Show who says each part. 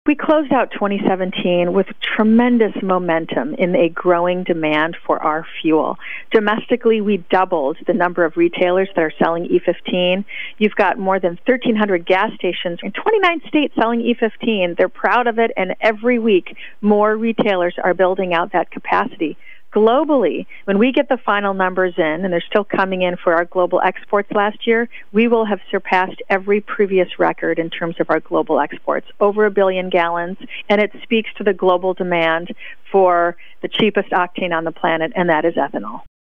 Speaker 1: We closed out 2017 with tremendous momentum in a growing demand for our fuel. Domestically, we doubled the number of retailers that are selling E15. You've got more than 1,300 gas stations in 29 states selling E15. They're proud of it, and every week more retailers are building out that capacity. Globally, when we get the final numbers in, and they're still coming in for our global exports last year, we will have surpassed every previous record in terms of our global exports, over 1 billion gallons, and it speaks to the global demand for the cheapest octane on the planet, and that is ethanol.